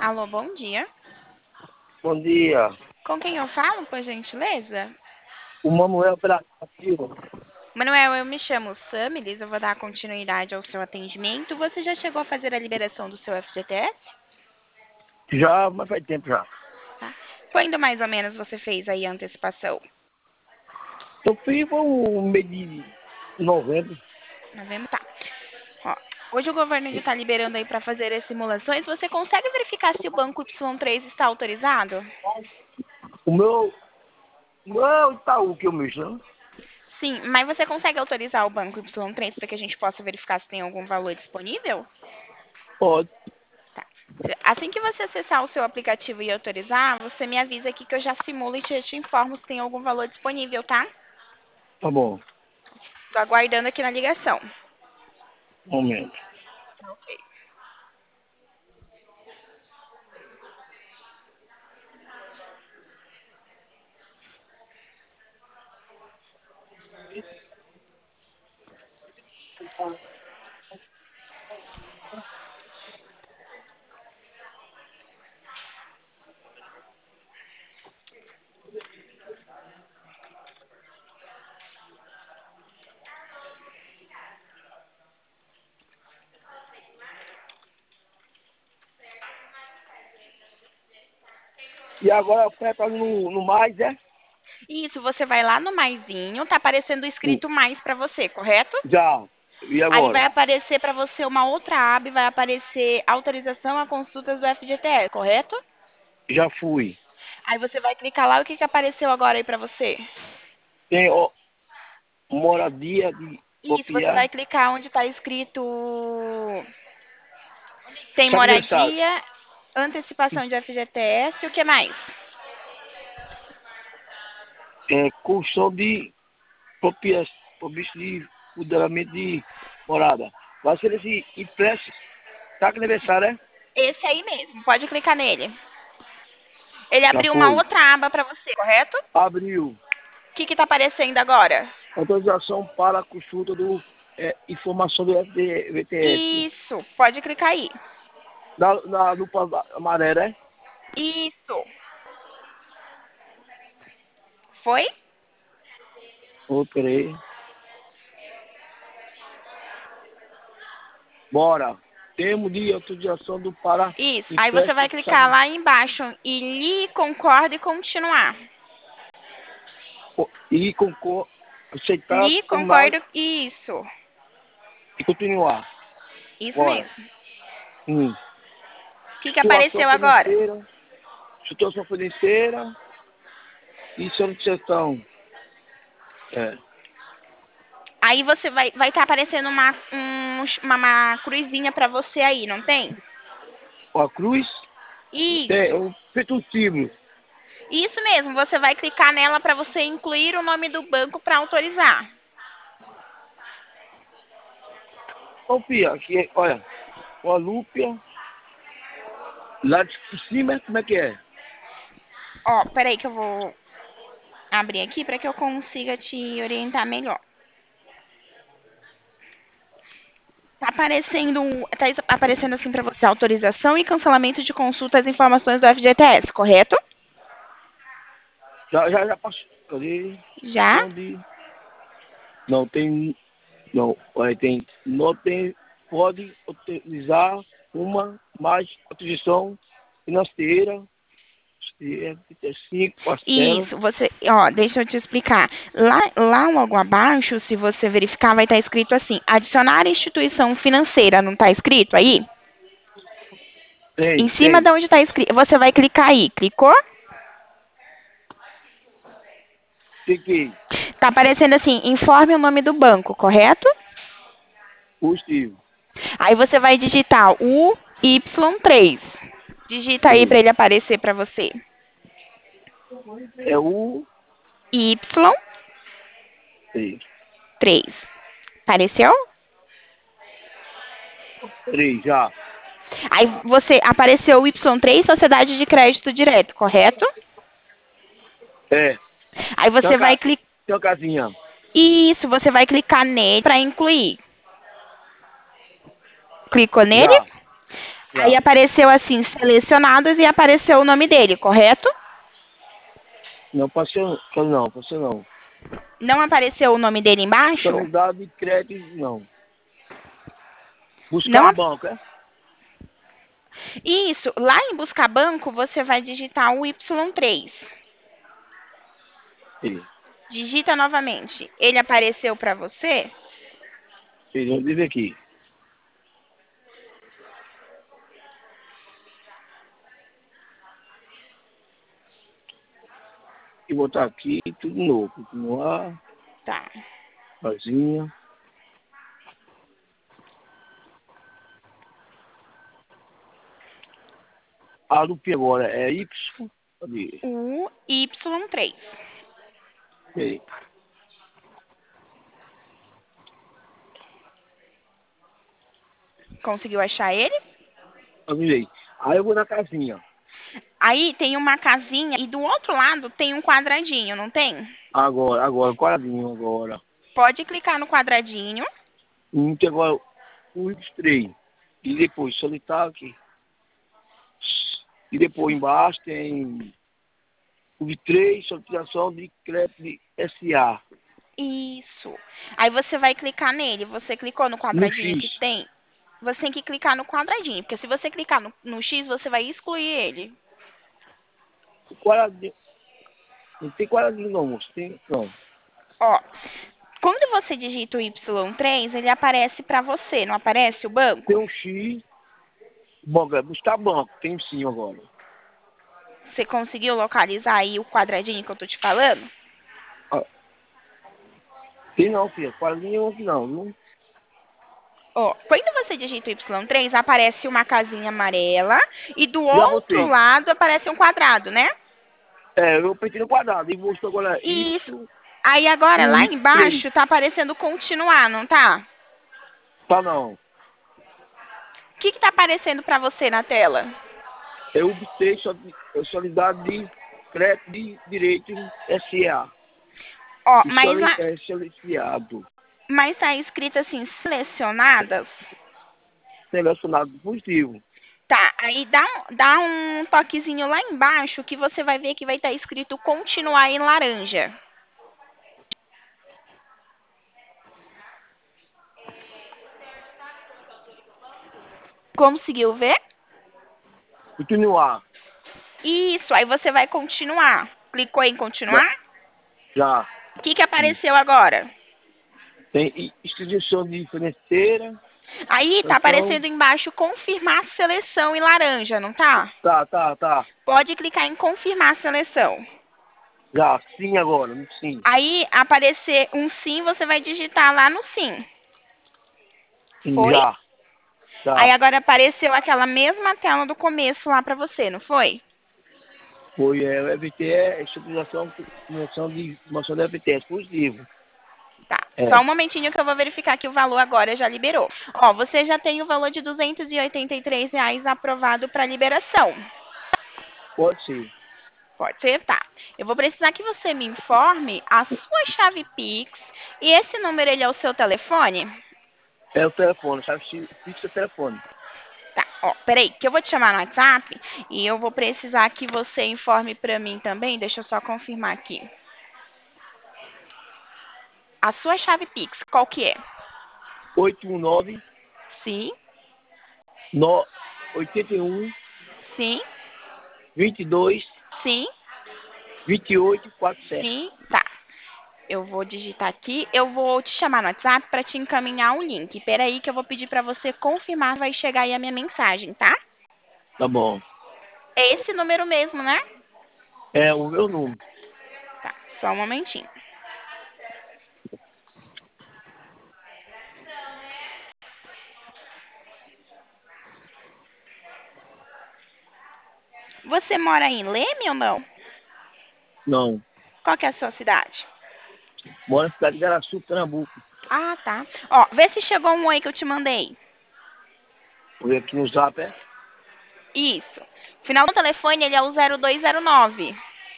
Alô, bom dia. Bom dia. Com quem eu falo, por gentileza? O Manuel Operativo. Manuel, eu me chamo Samilis, eu vou dar continuidade ao seu atendimento. Você já chegou a fazer a liberação do seu FGTS? Já, mas faz tempo já. Tá. Quando mais ou menos você fez aí a antecipação? Eu fui para o mês de novembro. Novembro, tá. Ó, hoje o governo está liberando aí para fazer as simulações. Você consegue verificar se o banco Y3 está autorizado? O meu Itaú que eu mexo, né? Sim, mas você consegue autorizar o banco Y3 para que a gente possa verificar se tem algum valor disponível? Pode, Tá. Assim que você acessar o seu aplicativo e autorizar, você me avisa aqui que eu já simulo e te informo se tem algum valor disponível, tá? tá bom. Tô aguardando aqui na ligação. Um momento. Ok. E agora aperta no mais, é? Isso, você vai lá no maisinho, tá aparecendo escrito mais para você, correto? Já. E Aí agora? vai aparecer para você uma outra aba e vai aparecer autorização a consultas do FGTS, correto? Já fui. Aí você vai clicar lá, o que que apareceu agora aí para você? Tem ó, moradia de Isso, você vai copiar. clicar onde está escrito tem Sabe aniversário? moradia, antecipação de FGTS, o que mais? É construção de copias, provisto de modelamento de morada. Vai ser esse impresso. Sabe aniversário, é? Esse aí mesmo, pode clicar nele. Ele Já abriu uma foi. outra aba para você, correto? Abriu. O que está aparecendo agora? Autorização para a consulta do informação do FDVTS. Isso, pode clicar aí. Na lupa amarela, é? Isso. Foi? Ô, peraí. Bora. Termo de autorização do para Isso. Aí você vai empréstimo, clicar sabe? lá embaixo e li, concorda e continuar. E aceitar Li, como mais concordo, isso. e continuar. Isso Bora. mesmo. Hum. O que que Situação apareceu agora? financeira. Situação financeira e solicitação. É. Aí você vai estar aparecendo uma cruzinha para você aí, não tem? A cruz é Isso. um feito um símbolo. Isso mesmo, você vai clicar nela para você incluir o nome do banco para autorizar. Ô, Pia, aqui, olha, uma lúpia, lá de cima, como é que é? Ó, peraí que eu vou abrir aqui para que eu consiga te orientar melhor. Tá aparecendo assim para você autorização e cancelamento de consultas e informações do FGTS, correto? Já passou. Cadê? Já? Não tem, não, olha, não tem, pode utilizar uma mais utilização financeira, 5 parcelas. Isso, ó, deixa eu te explicar. Lá logo abaixo, se você verificar, vai estar escrito assim: adicionar instituição financeira, não está escrito aí? Em cima de Tem, onde está escrito, você vai clicar aí. Clicou? tem que, Tá aparecendo assim: informe o nome do banco, correto? positivo, Aí você vai digitar o Y3. Digita aí para tem, ele aparecer para você. é o, Y3. tem, Apareceu? 3 já, Aí você apareceu o Y3, Sociedade de Crédito Direto, correto? é, Aí você vai clicar. tem uma casinha, Isso, você vai clicar nele para incluir. Clicou nele? já, Aí Já. apareceu assim, selecionados e apareceu o nome dele, correto? Não, passou não, passou não. Não apareceu o nome dele embaixo? Soledade de crédito, não. Buscar Não. banco, é? Isso, lá em buscar banco, você vai digitar o Y3. Sim. Digita novamente. Ele apareceu para você? Sim, eu digo aqui. E botar aqui, tudo novo. Continuar, Tá. casinha. A do P agora é Y. Cadê? O Y3. Peraí. Conseguiu achar ele? Aí Aí eu vou na casinha. Aí tem uma casinha e do outro lado tem um quadradinho, não tem? Agora, quadradinho agora. Pode clicar no quadradinho. Tem agora o Y3. E depois solitário aqui. E depois embaixo tem o Y3, solicitação de crédito de SA. Isso. Aí você vai clicar nele. Você clicou no No quadradinho que X. tem? Você tem que clicar no quadradinho, porque se você clicar no X, você vai excluir ele. O quadradinho. Não tem quadradinho não, moço. Tem, não. Ó, quando você digita o Y3, ele aparece para você, não aparece o Tem banco? um X. Bom, é buscar banco. Tem sim agora. Você conseguiu localizar aí o quadradinho que eu tô te falando? Ah, tem não, filha. Quadradinho aqui não. Não. Ó, quando você digita o Y3, aparece uma casinha amarela e do Já outro botei. lado aparece um quadrado, né? É, eu apertei no quadrado. E mostrou agora Y Isso. Aí e agora o lá Y3. embaixo tá aparecendo continuar, não tá? Tá não. O que que tá aparecendo para você na tela? Eu obtei solidariedade de crédito de direito SA. Ó, E mas lá, é solicitado. mas tá escrito assim, selecionadas. Selecionado positivo. Tá, aí dá um toquezinho lá embaixo que você vai ver que vai estar escrito continuar em laranja. Conseguiu ver? Continuar. Isso, aí você vai continuar. Clicou em Já. continuar? Já. O que que Sim. apareceu agora? Tem instituição de financeira. Aí tá Então, aparecendo embaixo confirmar seleção em laranja, não tá? tá. Pode clicar em confirmar seleção. Já. Sim agora. Sim. Aí aparecer um sim, você vai digitar lá no sim. Sim, Foi? já. Aí Já. agora apareceu aquela mesma tela do começo lá pra você, não foi? Foi o FT, estabilização de informação do FTS positivo. Tá. Só É. um momentinho que eu vou verificar que o valor agora já liberou. Ó, você já tem o valor de R$ 283 aprovado para liberação. Pode ser. Pode ser? Tá. Eu vou precisar que você me informe a sua chave Pix. E esse número, ele é o seu telefone? É o telefone, sabe? Fixa o telefone. Tá. Ó, peraí, que eu vou te chamar no WhatsApp e eu vou precisar que você informe para mim também. Deixa eu só confirmar aqui. A sua chave Pix, qual que é? 819 Sim, no, 81 sim, 22 sim, 28 47. sim. Tá. Eu vou digitar aqui. Eu vou te chamar no WhatsApp para te encaminhar um link. Espera aí que eu vou pedir para você confirmar, vai chegar aí a minha mensagem, tá? Tá bom. É esse número mesmo, né? É o meu número. Tá, só um momentinho. Você mora em Leme ou não? Não. Qual que é a sua cidade? Moro na cidade de Garaçu, Pernambuco. Ah, tá. Ó, vê se chegou um oi que eu te mandei. Vou ver aqui no zap, é? Isso. O final do telefone, ele é o 0209.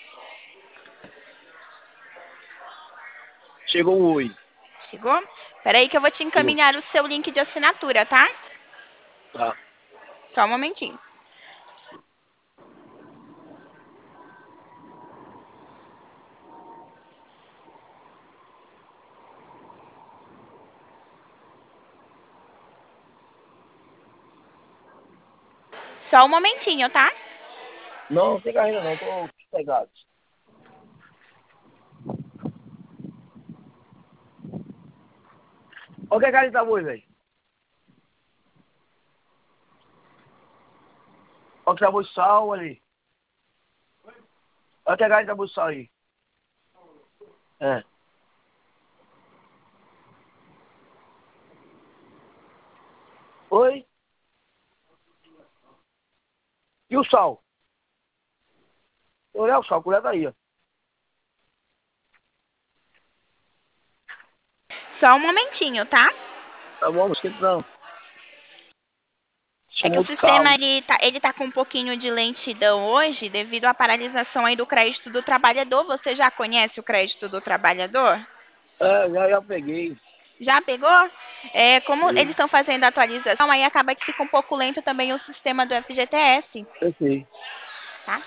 Chegou um oi. Chegou? Espera aí que eu vou te Chegou. encaminhar o seu link de assinatura, tá? Tá. Só um momentinho. Só um momentinho, tá? Não, não tem carreira não, tô sossegado. Olha que cara de sabor, velho. Olha que sabor de sal ali. Olha que cara de sabor de sal aí. É. Oi? E o sal? Olha o sal, colher daí, ó. Só um momentinho, tá? Tá bom, não esquenta não. É que o Chamou de sistema calo. ele tá com um pouquinho de lentidão hoje devido à paralisação aí do crédito do trabalhador. Você já conhece o crédito do trabalhador? É, já peguei. Já pegou? Como eles Sim, estão fazendo a atualização, aí acaba que fica um pouco lento também o sistema do FGTS, eu sei. tá?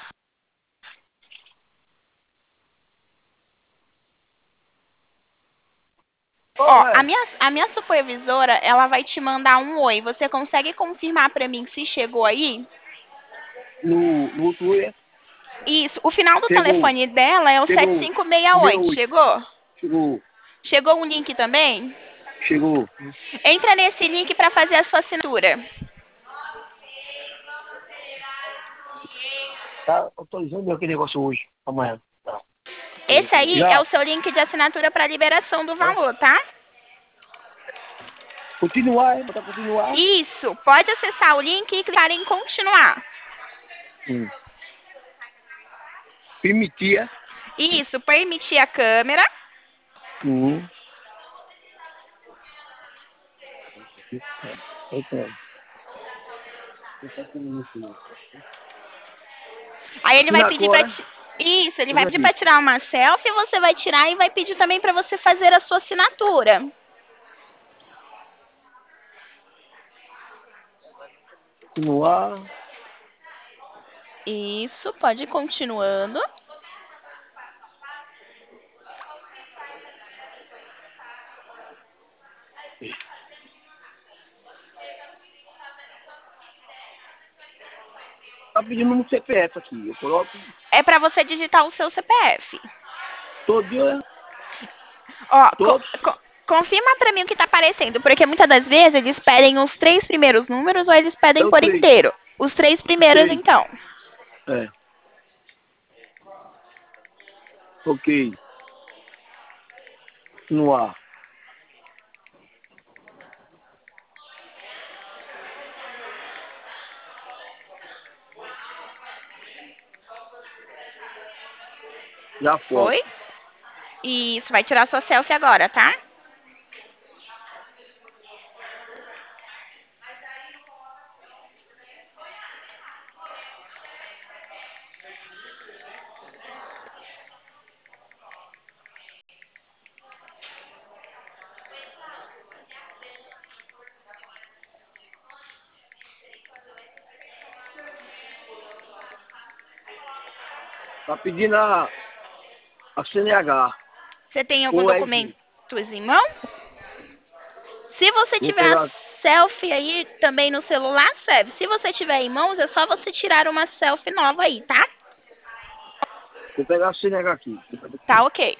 Ô, Ó, a velho. minha, a minha supervisora, ela vai te mandar um oi. Você consegue confirmar pra mim se chegou aí? No Twitter, Isso. O final do chegou, telefone dela é o chegou, 7568. 68. Chegou? Chegou, Chegou um link também? chegou. Entra nesse link pra fazer a sua assinatura. Tá autorizando aquele negócio hoje, amanhã. Tá. Esse aí é Já, o seu link de assinatura para liberação do valor, tá? continuar, botar continuar. Isso. Pode acessar o link e clicar em continuar. Hum. Permitia. Isso. Permitir a câmera. Hum. Então, Aí ele vai assina pedir para agora. Isso, ele vai Tudo pedir aqui. para tirar uma selfie, você vai tirar e vai pedir também para você fazer a sua assinatura. Continuar. Isso, pode ir continuando. Tá pedindo um CPF aqui. Eu coloco É para você digitar o seu CPF. todo dia, Ó, todos. confirma para mim o que está aparecendo, porque muitas das vezes eles pedem os 3 primeiros números ou eles É pedem o por 3. inteiro. Os 3 primeiros, 3. então. É. Ok. Continuar. Já foto. Foi? Isso, vai tirar sua selfie agora, tá? Tá pedindo a CNH. Você tem algum Ou documento RG. em mão? Se você Vou tiver a pegar. selfie aí também no celular, serve. Se você tiver em mãos, é só você tirar uma selfie nova aí, tá? Vou pegar a CNH aqui. Tá, ok.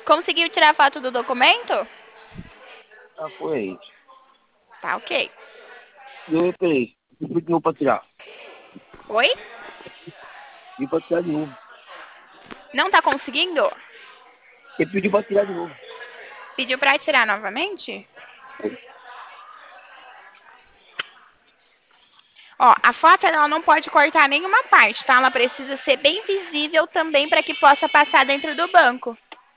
Conseguiu tirar foto do documento? Ah, foi isso. Tá, ok. Eu peraí. Eu pedi de novo pra tirar. Oi? E pra tirar de novo. Não tá conseguindo? Ele pediu pra tirar de novo. Pediu pra tirar novamente? Ó, a foto ela não pode cortar nenhuma parte, tá? Ela precisa ser bem visível também para que possa passar dentro do banco.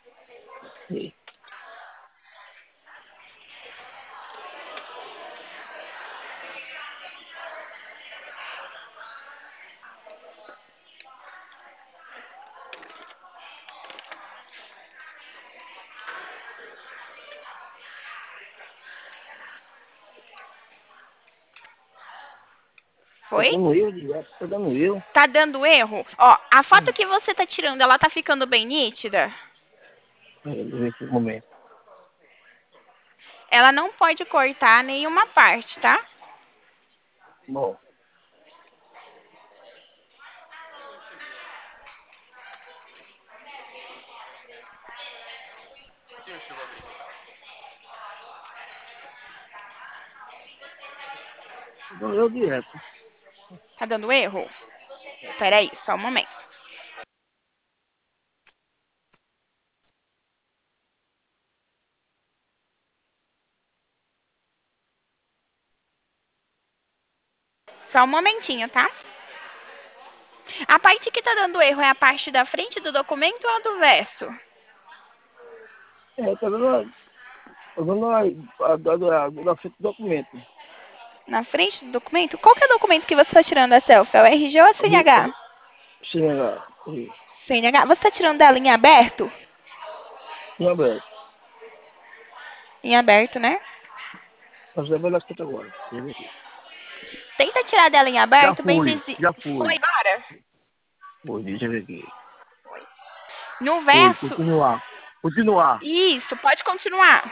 Tá Foi? dando erro direto, tá dando erro. Tá dando erro? Ó, a foto que você tá tirando, ela tá ficando bem nítida? Nesse momento. Ela não pode cortar nenhuma parte, tá? Bom. Tá dando erro direto. Tá dando erro? Peraí, só um momento. Só um momentinho, tá? A parte que tá dando erro é a parte da frente do documento ou a do verso? Tá dando, tá dando a frente do documento. Na frente do documento? Qual que é o documento que você tá tirando a selfie? É o RG ou a CNH? Sim, lá. CNH. Você tá tirando dela em aberto? Sim, aberto. Em aberto, né? Nós vamos olhar as fotos agora. Deixa eu ver aqui. Tenta tirar dela em Já aberto, bem fui, visível. já Foi, fui. bora. Foi, deixa eu ver aqui. No Foi, verso. continuar. Continuar. Isso, pode continuar.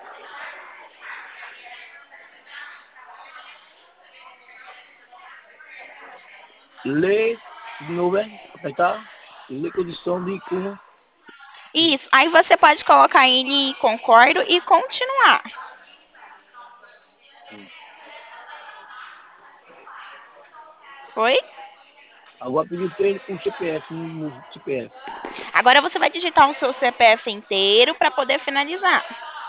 Ler, de novo, é? Apertar. Ler condição de como. Isso. Aí você pode colocar ele concordo e continuar. Foi? Agora pedir o treino com CPF, no CPF. Agora você vai digitar o seu CPF inteiro para poder finalizar.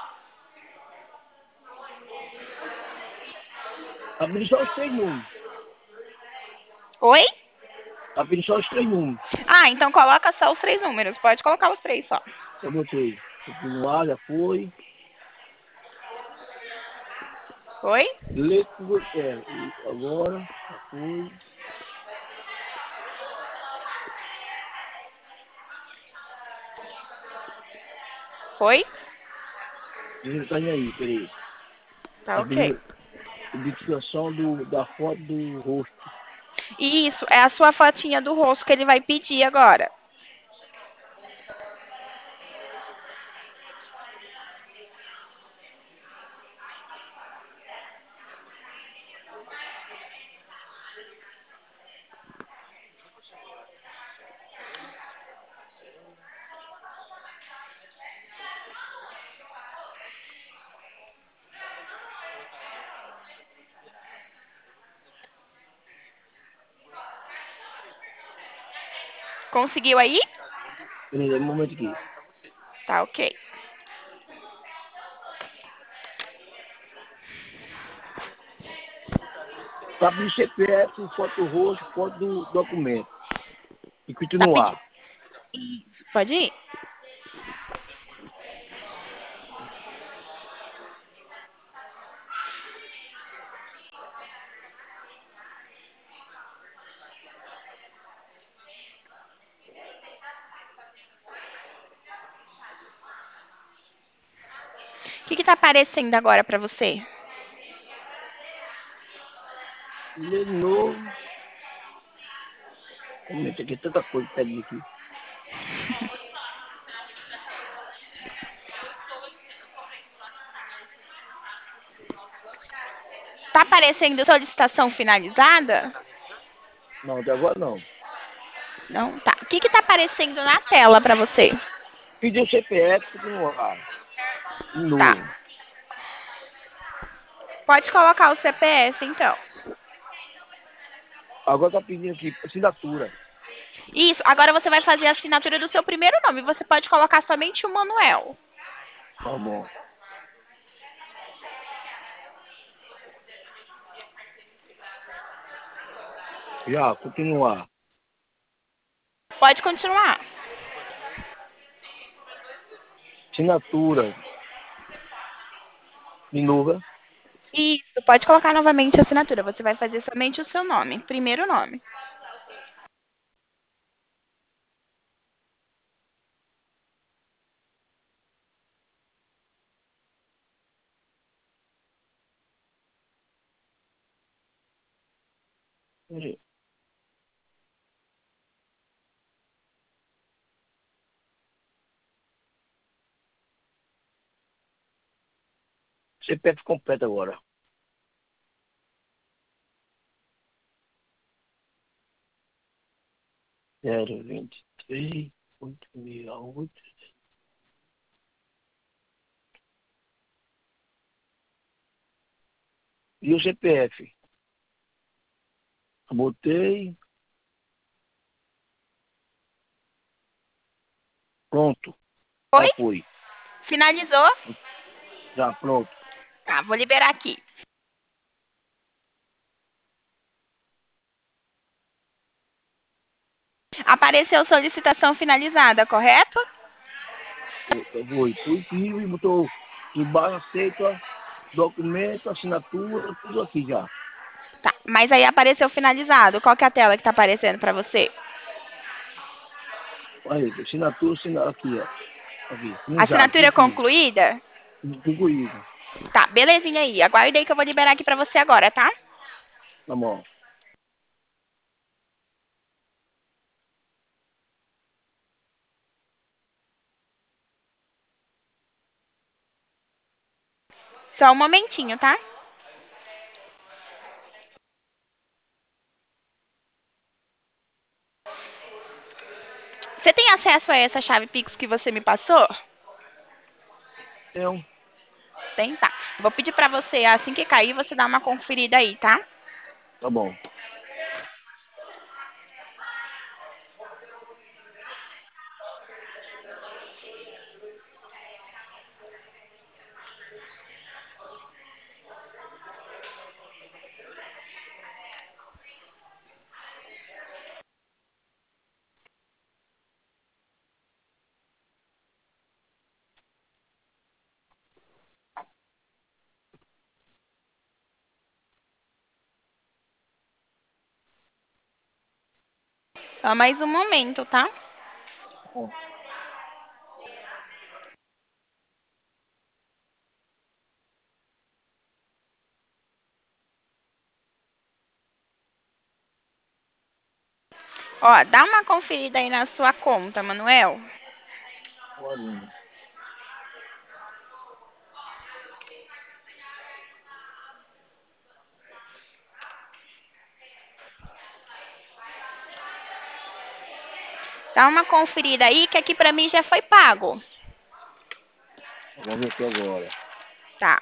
Abrir só os três números. Oi? Abrir só os três números. Ah, então coloca só os 3 números. Pode colocar os 3 só. Eu botei. Continuar, já foi. Foi? Ler com você. Agora, já foi. Foi? Ele tá aí, peraí. Tá ok. Abrir identificação da foto do rosto. Isso, é a sua fotinha do rosto que ele vai pedir agora. Conseguiu aí? Peraí, um momento aqui. Tá ok. Abrir CPF, foto do rosto, foto do documento. E Tá pedindo. continuar. Pode ir? O que tá aparecendo agora pra você? Ler de novo. Um momento aqui, tanta coisa pede aqui. Tá aparecendo solicitação finalizada? Não, até agora não. Não, tá. O que tá aparecendo na tela pra você? pedir o CPF continuar. De Tá. novo. Pode colocar o CPF, então. Agora tá pedindo aqui, assinatura. Isso. Agora você vai fazer a assinatura do seu primeiro nome. Você pode colocar somente o Manuel. Tá bom. Já, continuar. Pode continuar. Assinatura. De novo. Isso. Pode colocar novamente a assinatura. Você vai fazer somente o seu nome. Primeiro nome. CPF completo agora. 023 868. E o CPF? Botei. Pronto. Oi? Já foi. Finalizou? Já, pronto. Tá, vou liberar aqui. Apareceu solicitação finalizada, correto? Foi. Positivo e botou embaixo, aceita, documento, assinatura, tudo aqui já. Tá, mas aí apareceu finalizado. Qual que é a tela que tá aparecendo pra você? Aí, assinatura, aqui, ó. Aqui, finalizado, Assinatura positivo. concluída? Concluído. Tá, belezinha aí. Aguarda aí que eu vou liberar aqui pra você agora, tá? Tá bom. Só um momentinho, tá? Você tem acesso a essa chave Pix que você me passou? Então, Tem, tá. Vou pedir pra você, assim que cair, você dar uma conferida aí, tá? tá bom. Só mais um momento, tá? Tá bom. Ó, dá uma conferida aí na sua conta, Manuel. Olha, Dá uma conferida aí, que aqui pra mim já foi pago. vamos ver aqui agora. Tá.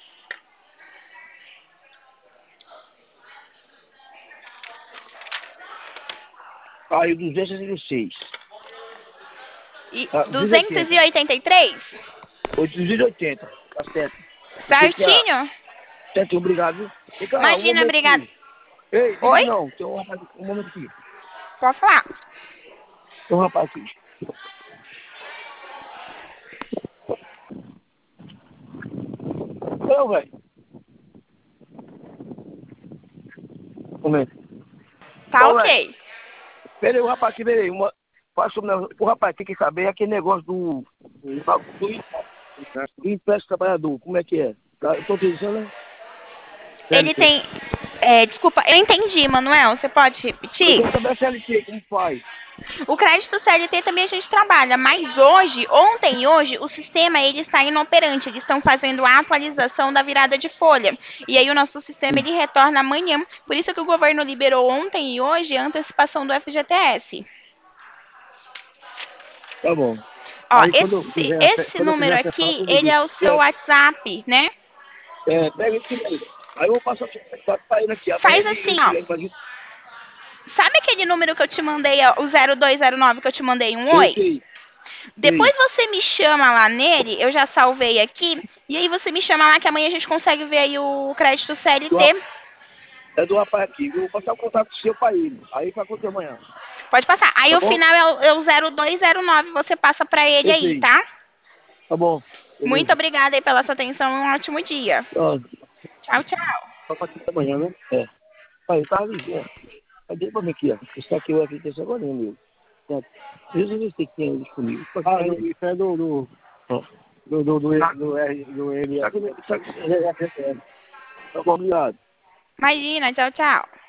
Caiu 266. E Tá, 280. 283? 880. Tá certo. Você tinha. Certinho? Certo, obrigado. Viu? Vem cá, um Imagina, momento obrigada. aqui. Ei, Oi? ligue não. Tem um rapaz, um momento aqui. Pode falar. Tem um rapaz aqui. Não, velho. Um momento. Tá Ô, velho. ok. Peraí, o rapaz aqui, peraí. Faz sobre o rapaz tem que saber aquele negócio do empréstimo trabalhador. Como é que é? Tá, eu tô dizendo, né? Ele CLT. tem. Desculpa, eu entendi, Manuel. Você pode Eu repetir? quero saber a CLT, como faz? O crédito CLT também a gente trabalha, mas hoje, ontem e hoje, o sistema ele está inoperante. Eles estão fazendo a atualização da virada de folha. E aí o nosso sistema ele retorna amanhã. Por isso que o governo liberou ontem e hoje a antecipação do FGTS. Tá bom. Ó, Aí quando eu fizer esse quando eu número fizer a sessão, aqui, eu ele ligo. é o seu WhatsApp, né? Pega esse aí. Aí eu vou passar o seu contato pra ele aqui. Amanhã Faz ele assim, liga aí ó. pra gente. Sabe aquele número que eu te mandei, ó, o 0209 que eu te mandei um oi? Sei. Depois você me chama lá nele, eu já salvei aqui, e aí você me chama lá que amanhã a gente consegue ver aí o crédito CLT. É do rapaz aqui. Eu vou passar o contato seu pra ele. Aí vai acontecer amanhã. Pode passar. Aí Tá o bom? final é o 0209, você passa pra ele Esse aí, aí. tá? Tá bom. Muito Beleza. obrigada aí pela sua atenção, um ótimo dia. Ó, Tchau, tchau. só pra aqui amanhã, né? É. Aí, tá ali, ó. Cadê pra mim aqui, ó? Isso aqui eu acredito agora, meu. Jesus sei que tem disponível. Isso é ó, do R. Tá bom, obrigado. Imagina, tchau, tchau.